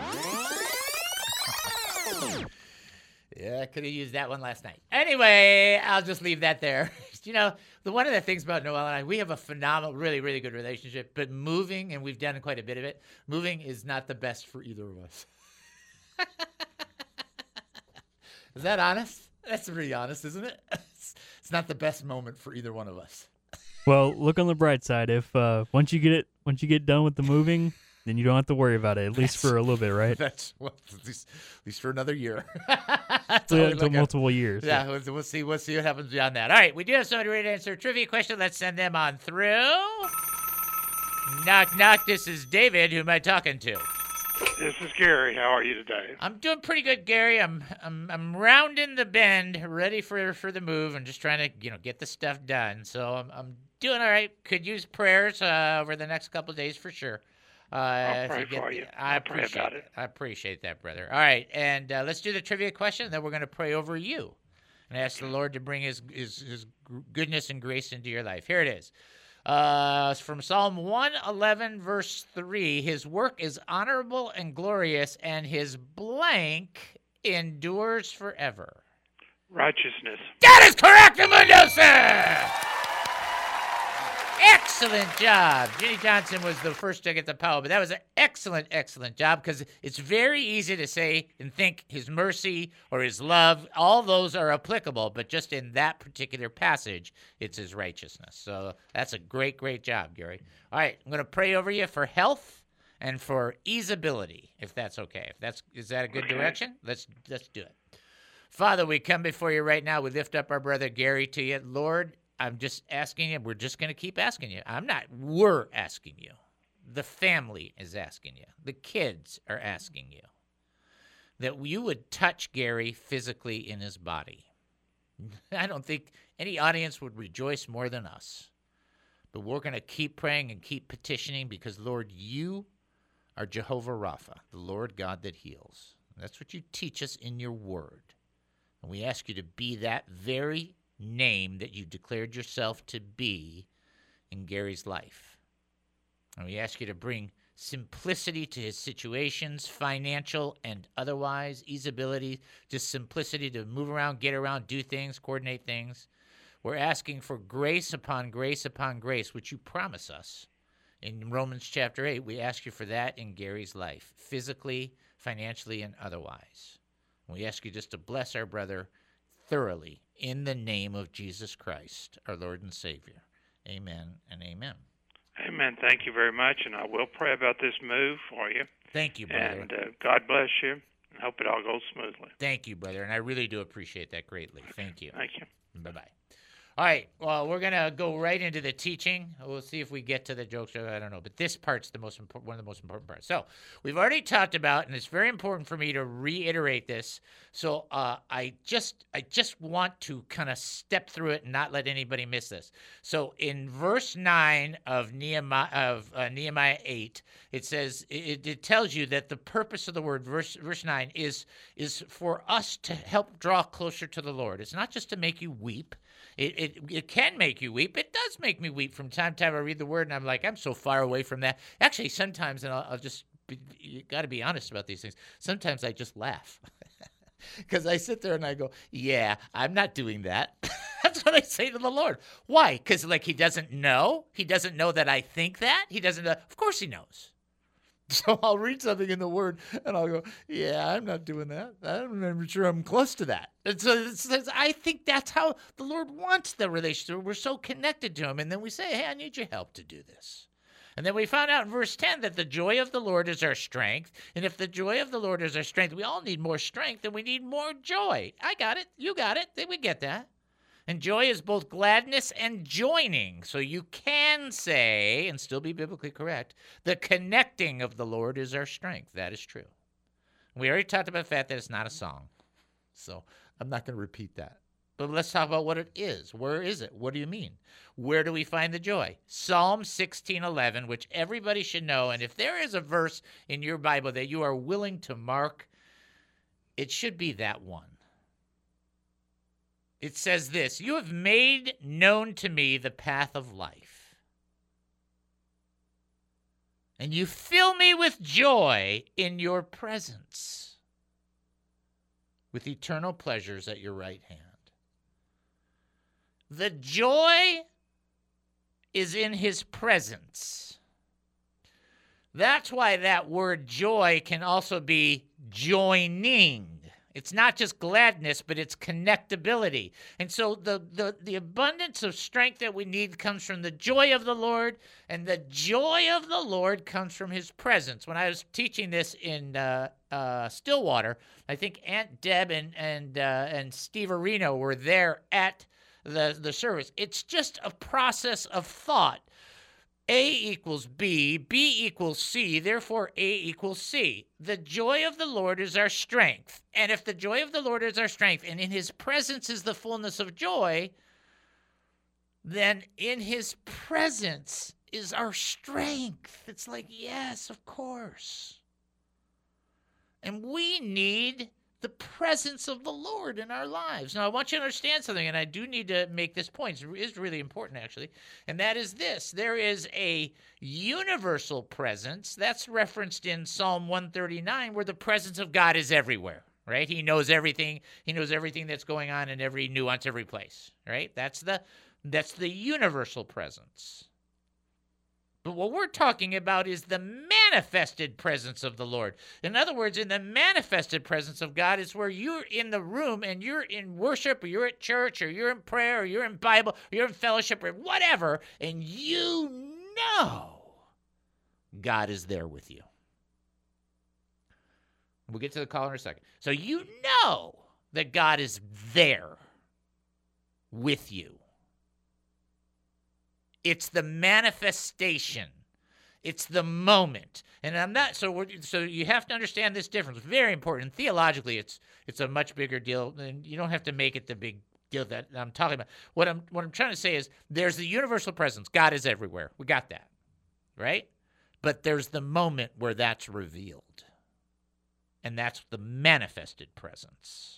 Yeah, I could have used that one last night. Anyway, I'll just leave that there. One of the things about Noel and I, we have a phenomenal, really, really good relationship, but moving, and we've done quite a bit of it, moving is not the best for either of us. Is that honest? That's pretty honest, isn't it? It's not the best moment for either one of us. Well, look on the bright side. If once you get done with the moving, then you don't have to worry about it, at least for a little bit, right? That's at least for another year. Until multiple years. Yeah, we'll see what happens beyond that. All right, we do have somebody ready to answer a trivia question. Let's send them on through. Knock, knock. This is David. Who am I talking to? This is Gary. How are you today? I'm doing pretty good, Gary. I'm rounding the bend, ready for the move. I'm just trying to get the stuff done. So I'm doing all right. Could use prayers over the next couple of days for sure. I'll pray for you. I appreciate it. I appreciate that, brother. All right, and let's do the trivia question, and then we're going to pray over you and ask the Lord to bring his goodness and grace into your life. Here it is. It's from Psalm 111, verse 3. His work is honorable and glorious, and his blank endures forever. Righteousness. That is correct, Amundo, sir! Excellent job. Jenny Johnson was the first to get the power, but that was an excellent, excellent job because it's very easy to say and think his mercy or his love, all those are applicable, but just in that particular passage, it's his righteousness. So that's a great, great job, Gary. All right, I'm going to pray over you for health and for easeability, if that's okay. Is that a good direction? Let's do it. Father, we come before you right now. We lift up our brother Gary to you. Lord, I'm just asking you. We're just going to keep asking you. We're asking you. The family is asking you. The kids are asking you that you would touch Gary physically in his body. I don't think any audience would rejoice more than us. But we're going to keep praying and keep petitioning because, Lord, you are Jehovah Rapha, the Lord God that heals. That's what you teach us in your word. And we ask you to be that very name that you declared yourself to be in Gary's life. And we ask you to bring simplicity to his situations, financial and otherwise, easeability, just simplicity to move around, get around, do things, coordinate things. We're asking for grace upon grace upon grace, which you promise us. In Romans chapter 8, we ask you for that in Gary's life, physically, financially, and otherwise. We ask you just to bless our brother thoroughly in the name of Jesus Christ, our Lord and Savior. Amen and amen. Amen. Thank you very much, and I will pray about this move for you. Thank you, brother. And God bless you, and hope it all goes smoothly. Thank you, brother, and I really do appreciate that greatly. Thank you. Thank you. Bye-bye. All right, well, we're going to go right into the teaching. We'll see if we get to the jokes. I don't know, but this part's one of the most important parts. So we've already talked about, and it's very important for me to reiterate this. So I just want to kind of step through it and not let anybody miss this. So in verse 9 of Nehemiah 8, it says it tells you that the purpose of the word, verse 9, is for us to help draw closer to the Lord. It's not just to make you weep. It can make you weep. It does make me weep from time to time. I read the word and I'm like, I'm so far away from that. Actually, sometimes, and I'll just, you got to be honest about these things. Sometimes I just laugh because I sit there and I go, yeah, I'm not doing that. That's what I say to the Lord. Why? Because like he doesn't know. He doesn't know that I think that. He doesn't know. Of course he knows. So I'll read something in the Word, and I'll go, yeah, I'm not doing that. I'm not even sure I'm close to that. And so I think that's how the Lord wants the relationship. We're so connected to Him. And then we say, hey, I need your help to do this. And then we found out in verse 10 that the joy of the Lord is our strength. And if the joy of the Lord is our strength, we all need more strength, and we need more joy. I got it. You got it. We get that. And joy is both gladness and joining. So you can say, and still be biblically correct, the connecting of the Lord is our strength. That is true. We already talked about the fact that it's not a song. So I'm not going to repeat that. But let's talk about what it is. Where is it? What do you mean? Where do we find the joy? Psalm 16:11, which everybody should know. And if there is a verse in your Bible that you are willing to mark, it should be that one. It says this, you have made known to me the path of life, and you fill me with joy in your presence, with eternal pleasures at your right hand. The joy is in his presence. That's why that word joy can also be joining. It's not just gladness, but it's connectability. And so the abundance of strength that we need comes from the joy of the Lord, and the joy of the Lord comes from his presence. When I was teaching this in Stillwater, I think Aunt Deb and Steve Areno were there at the service. It's just a process of thought. A equals B, B equals C, therefore A equals C. The joy of the Lord is our strength. And if the joy of the Lord is our strength, and in his presence is the fullness of joy, then in his presence is our strength. It's like, yes, of course. And we need the presence of the Lord in our lives. Now, I want you to understand something, and I do need to make this point. It is really important, actually, and that is this. There is a universal presence that's referenced in Psalm 139, where the presence of God is everywhere, right? He knows everything. He knows everything that's going on in every nuance, every place, right? That's the universal presence. But what we're talking about is the manifested presence of the Lord. In other words, in the manifested presence of God is where you're in the room and you're in worship, or you're at church, or you're in prayer, or you're in Bible, or you're in fellowship, or whatever, and you know God is there with you. We'll get to the caller in a second. So you know that God is there with you. It's the manifestation. It's the moment. And I'm not so you have to understand this difference. Very important. Theologically, it's a much bigger deal, and you don't have to make it the big deal that I'm talking about. What I'm trying to say is there's the universal presence. God is everywhere. We got that. Right? But there's the moment where that's revealed. And that's the manifested presence.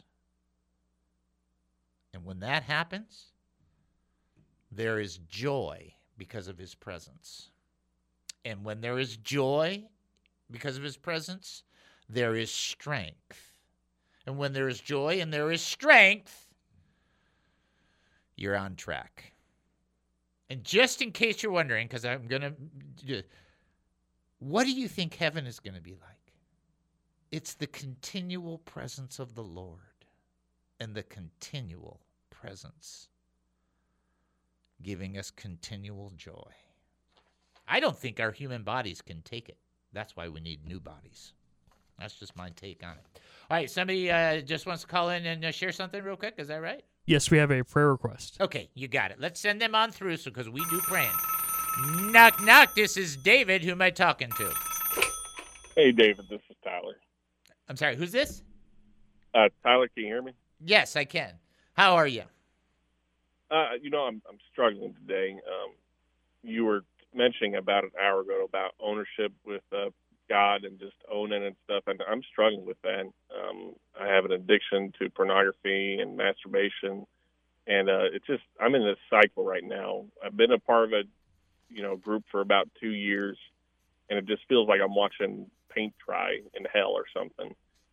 And when that happens, there is joy because of his presence. And when there is joy because of his presence, there is strength. And when there is joy and there is strength, you're on track. And just in case you're wondering, because I'm going to, what do you think heaven is going to be like? It's the continual presence of the Lord and the continual presence giving us continual joy. I don't think our human bodies can take it. That's why we need new bodies. That's just my take on it. All right, somebody just wants to call in and share something real quick. Is that right? Yes, we have a prayer request. Okay, you got it. Let's send them on through because we do praying. Knock, knock. This is David. Who am I talking to? Hey, David. This is Tyler. I'm sorry. Who's this? Tyler, can you hear me? Yes, I can. How are you? I'm struggling today. You were mentioning about an hour ago about ownership with God and just owning and stuff, and I'm struggling with that. I have an addiction to pornography and masturbation, and I'm in this cycle right now. I've been a part of a group for about 2 years, and it just feels like I'm watching paint dry in hell or something.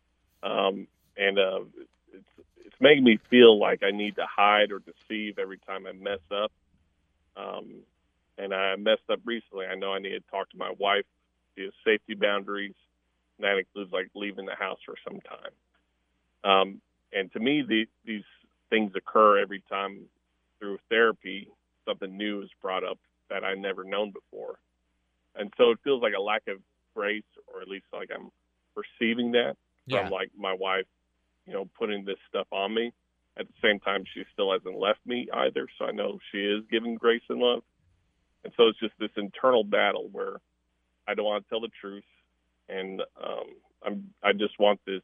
It's making me feel like I need to hide or deceive every time I mess up. And I messed up recently. I know I need to talk to my wife, do safety boundaries, and that includes like leaving the house for some time. And to me, these things occur every time through therapy, something new is brought up that I never known before. And so it feels like a lack of grace, or at least like I'm perceiving that from like my wife, putting this stuff on me. At the same time, she still hasn't left me either. So I know she is giving grace and love. And so it's just this internal battle where I don't want to tell the truth. And I just want this,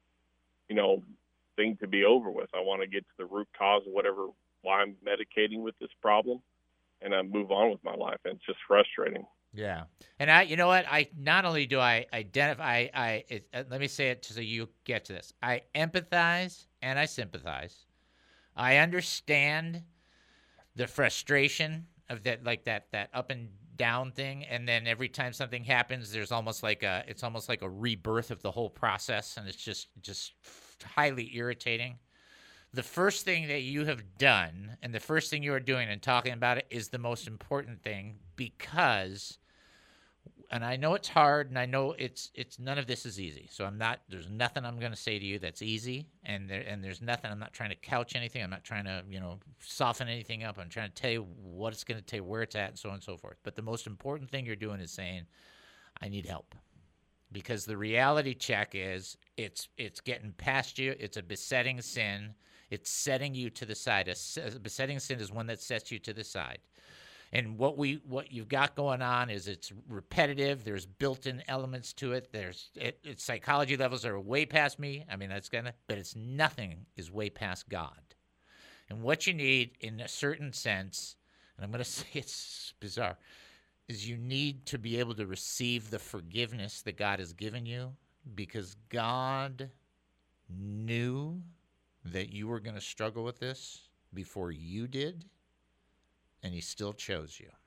thing to be over with. I want to get to the root cause of why I'm medicating with this problem, and I move on with my life. And it's just frustrating. Yeah. And you know what? Not only do I identify, let me say it so you get to this. I empathize and I sympathize. I understand the frustration of that up and down thing. And then every time something happens, there's almost like it's almost like a rebirth of the whole process. And it's just highly irritating. The first thing that you have done and the first thing you are doing and talking about it is the most important thing, because, and I know it's hard, and I know it's none of this is easy. So there's nothing I'm going to say to you that's easy, and there's nothing, I'm not trying to couch anything. I'm not trying to, soften anything up. I'm trying to tell you what it's going to take, where it's at, and so on and so forth. But the most important thing you're doing is saying, I need help. Because the reality check is it's getting past you. It's a besetting sin. It's setting you to the side. A besetting sin is one that sets you to the side. And what you've got going on is it's repetitive. There's built-in elements to it. Its psychology levels are way past me. I mean, but it's nothing is way past God. And what you need, in a certain sense, and I'm going to say it's bizarre, is you need to be able to receive the forgiveness that God has given you, because God knew that you were going to struggle with this before you did, and he still chose you.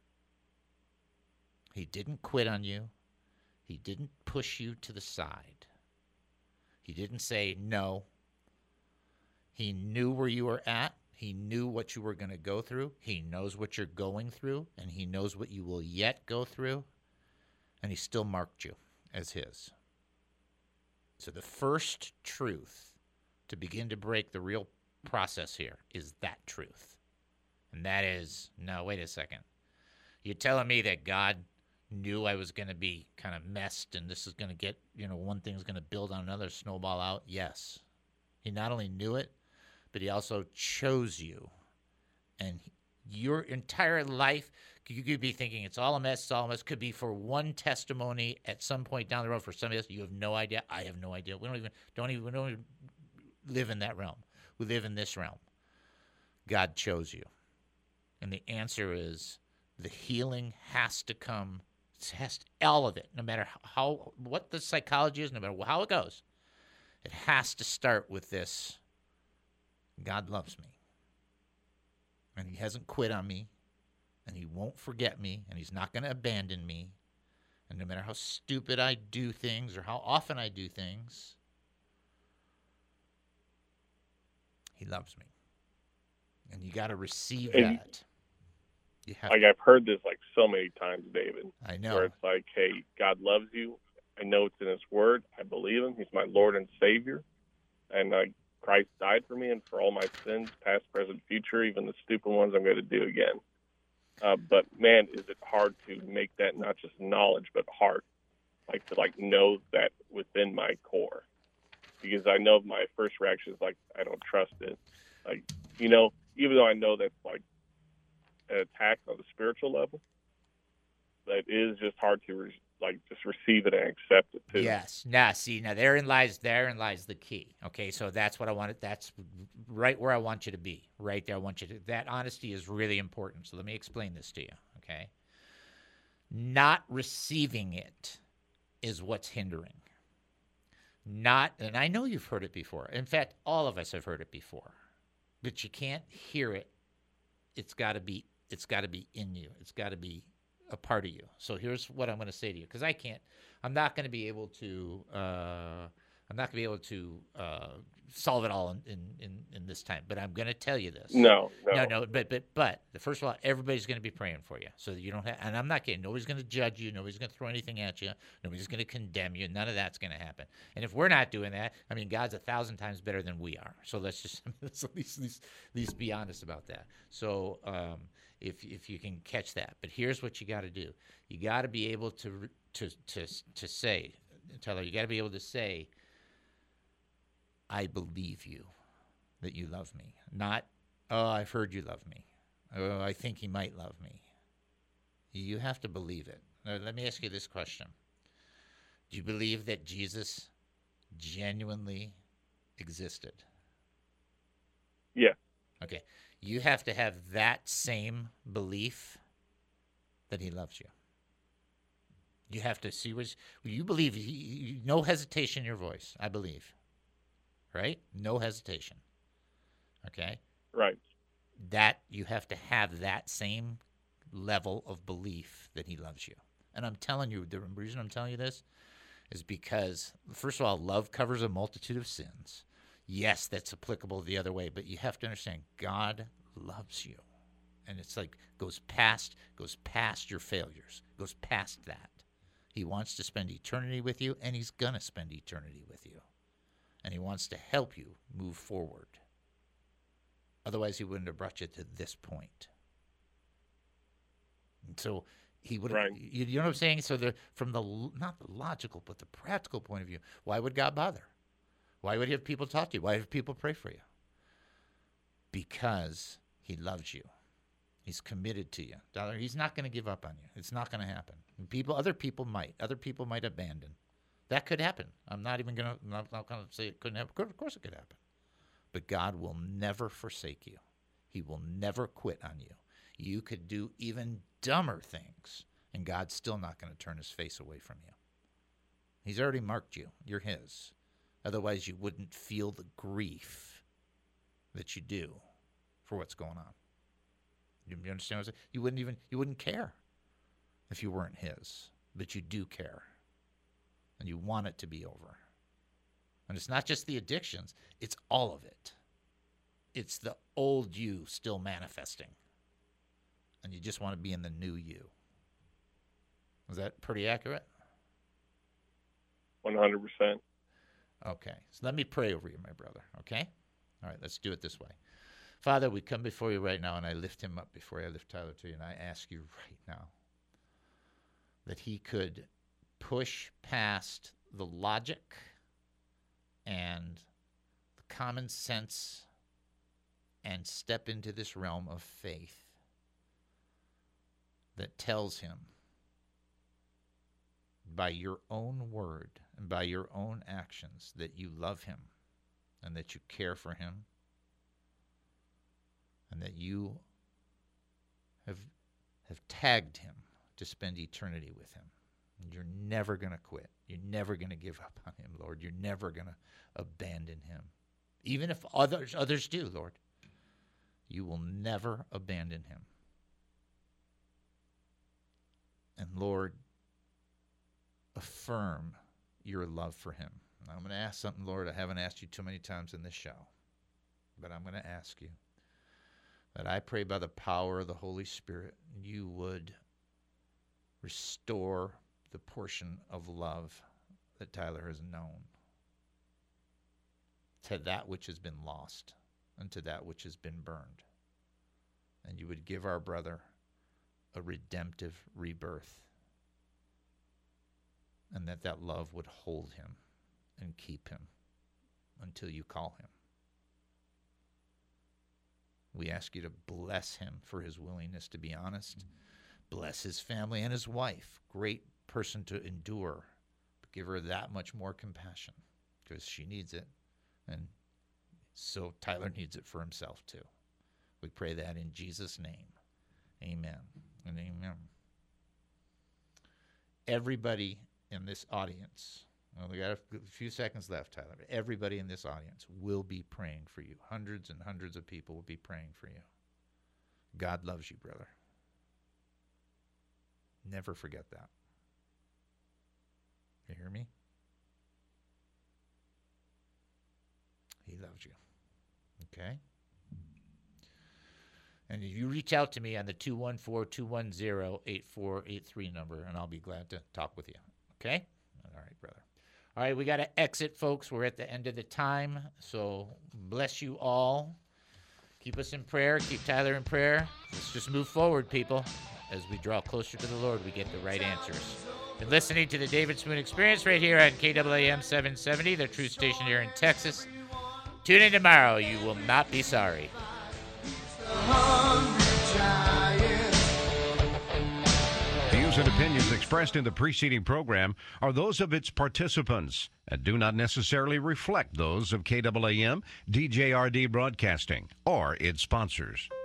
He didn't quit on you. He didn't push you to the side. He didn't say no. He knew where you were at, He knew what you were going to go through. He knows what you're going through, and he knows what you will yet go through, and he still marked you as his. So the first truth to begin to break the real process here is that truth. And that is, no, wait a second. You're telling me that God knew I was going to be kind of messed and this is going to get, one thing's going to build on another, snowball out? Yes. He not only knew it, but he also chose you. And your entire life, you could be thinking it's all a mess, could be for one testimony at some point down the road for somebody else. You have no idea. I have no idea. We don't even live in that realm. We live in this realm. God chose you. And the answer is the healing has to come. All of it, no matter what the psychology is, no matter how it goes, it has to start with this. God loves me. And he hasn't quit on me. And he won't forget me. And he's not going to abandon me. And no matter how stupid I do things or how often I do things, he loves me. And you got to receive that. I've heard this so many times, David. I know. Where it's hey, God loves you. I know it's in his word. I believe him. He's my Lord and Savior. And Christ died for me and for all my sins, past, present, future, even the stupid ones I'm going to do again. But, man, is it hard to make that not just knowledge, but heart. To know that within my core. Because I know my first reaction is I don't trust it. Even though I know that's an attack on the spiritual level, that is just hard to just receive it and accept it too. Yes. Now therein lies the key. Okay, so that's what I wanted. That's right where I want you to be. Right there, I want you to. That honesty is really important. So let me explain this to you. Okay, not receiving it is what's hindering. And I know you've heard it before. In fact, all of us have heard it before. But you can't hear it. It's got to be in you. It's got to be a part of you. So here's what I'm going to say to you, because I'm not going to be able to solve it all in this time. But I'm going to tell you this. No. But first of all, everybody's going to be praying for you, so that you don't have. And I'm not kidding. Nobody's going to judge you. Nobody's going to throw anything at you. Nobody's going to condemn you. None of that's going to happen. And if we're not doing that, God's 1,000 times better than we are. So let's at least be honest about that. So if you can catch that. But here's what you got to do. You got to be able to say, tell her, you got to be able to say, I believe you, that you love me. Not, oh, I've heard you love me. Oh, I think he might love me. You have to believe it. Now, let me ask you this question. Do you believe that Jesus genuinely existed? Yeah. Okay. You have to have that same belief that he loves you. You have to see what you believe. No hesitation in your voice. I believe. Right? No hesitation. Okay? Right. That you have to have that same level of belief that he loves you. And I'm telling you, the reason I'm telling you this is because, first of all, love covers a multitude of sins. Yes, that's applicable the other way, but you have to understand, God loves you. And it's goes past your failures, goes past that. He wants to spend eternity with you, and he's going to spend eternity with you. And he wants to help you move forward. Otherwise, he wouldn't have brought you to this point. And so he would have, right. You know what I'm saying? So from not the logical, but the practical point of view, why would God bother? Why would he have people talk to you? Why have people pray for you? Because he loves you. He's committed to you. He's not going to give up on you. It's not going to happen. Other people might abandon. That could happen. I'm not going to say it couldn't happen. Of course it could happen. But God will never forsake you. He will never quit on you. You could do even dumber things, and God's still not going to turn his face away from you. He's already marked you. You're his. Otherwise, you wouldn't feel the grief that you do for what's going on. You understand what I'm saying? You wouldn't care if you weren't his, but you do care. And you want it to be over. And it's not just the addictions, it's all of it. it's the old you still manifesting. And you just want to be in the new you. Is that pretty accurate? 100%. Okay. So let me pray over you, my brother. Okay? All right, let's do it this way. Father, we come before you right now, and I lift him up before I lift Tyler to you, and I ask you right now that he could push past the logic and the common sense and step into this realm of faith that tells him by your own word and by your own actions that you love him and that you care for him and that you have tagged him to spend eternity with him. And you're never going to quit. You're never going to give up on him, Lord. You're never going to abandon him. Even if others do, Lord, you will never abandon him. And Lord, affirm your love for him. And I'm going to ask something, Lord, I haven't asked you too many times in this show, but I'm going to ask you that I pray by the power of the Holy Spirit, you would restore the portion of love that Tyler has known to that which has been lost and to that which has been burned. And you would give our brother a redemptive rebirth, and that love would hold him and keep him until you call him. We ask you to bless him for his willingness to be honest. Bless his family and his wife. Great person to endure. But give her that much more compassion because she needs it. And so Tyler needs it for himself too. We pray that in Jesus' name. Amen and amen. Everybody in this audience, well, we got a few seconds left, Tyler. Everybody in this audience will be praying for you. Hundreds and hundreds of people will be praying for you. God loves you, brother. Never forget that. You hear me? He loves you. Okay? And you reach out to me on the 214-210-8483 number, and I'll be glad to talk with you. Okay? All right, brother. All right, we got to exit, folks. We're at the end of the time, so bless you all. Keep us in prayer. Keep Tyler in prayer. Let's just move forward, people. As we draw closer to the Lord, we get the right answers. Been listening to the David Spoon Experience right here on KAAM 770, the true station here in Texas. Tune in tomorrow. You will not be sorry. Views and opinions expressed in the preceding program are those of its participants and do not necessarily reflect those of KAAM, DJRD Broadcasting, or its sponsors.